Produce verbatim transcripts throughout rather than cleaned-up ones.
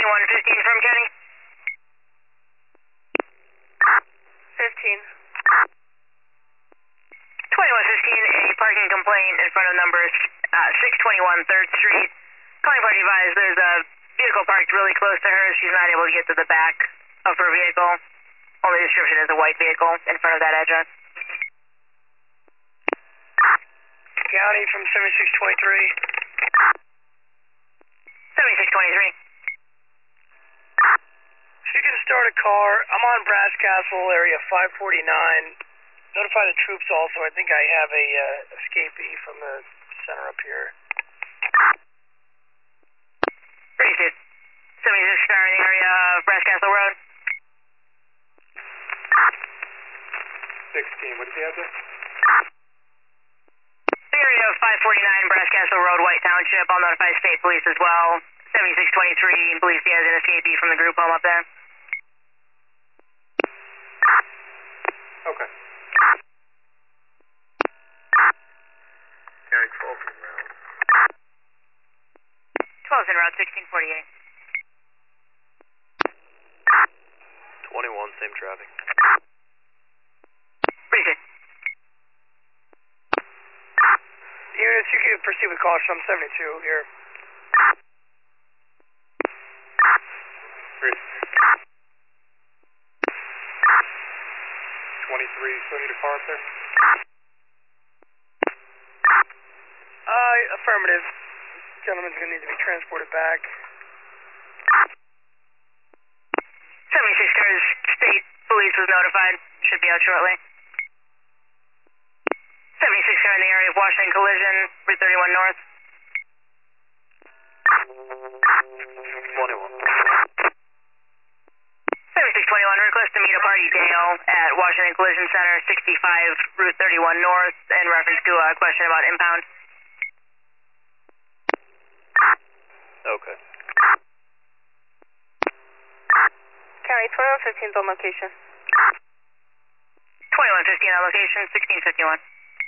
twenty-one fifteen from County. fifteen. twenty-one fifteen, a parking complaint in front of number uh, six twenty-one third Street. Calling party advised there's a vehicle parked really close to her. She's not able to get to the back of her vehicle. Only description is a white vehicle in front of that address. County from seventy-six twenty-three. seventy-six twenty-three. If you can start a car, I'm on Brass Castle, area five forty-nine. Notify the troops also. I think I have a uh, escapee from the center up here. Appreciate it. seventy-six car in the area of Brass Castle Road. sixteen, what did you have there? The area of five forty-nine Brass Castle Road, White Township. I'll notify state police as well. seventy-six twenty-three, police he has an escapee from the group home up there. Okay. County twelve in route. twelve's in route sixteen forty-eight. twenty-one, same traffic. Appreciate it. Units, you can proceed with caution. I'm seventy-two here. twenty-three, still need a car up there? Uh, affirmative. Gentleman's going to need to be transported back. seventy-six cars, state police was notified. Should be out shortly. seventy-six car in the area of Washington Collision, Route thirty-one North. twenty-one. seventy-six twenty-one, request to meet a party Dale at Washington Collision Center, sixty-five Route thirty-one North, in reference to a question about impound. Okay. County twenty-one fifteen's on location. twenty-one fifteen on location, sixteen fifty-one.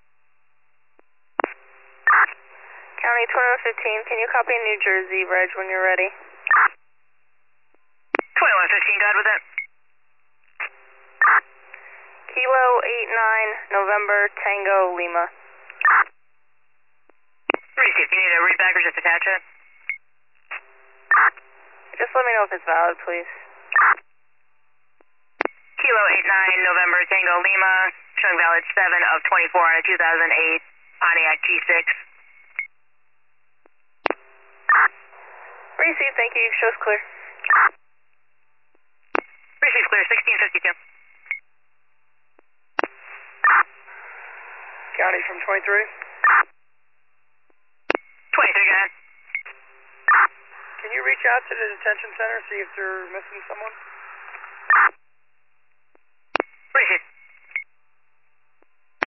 County twenty-one fifteen, can you copy New Jersey, Reg, when you're ready? twenty-one fifteen, go ahead with it. Kilo eight nine, November, Tango, Lima. Receive, you need a read back or just attach it? Just let me know if it's valid, please. Kilo eight nine, November, Tango, Lima, showing valid seven of twenty-four on a two thousand eight Pontiac G six. Receive, thank you, show's clear. Receive clear, sixteen fifty-two. County from twenty-three. twenty-three, go ahead. Can you reach out to the detention center, see if they're missing someone?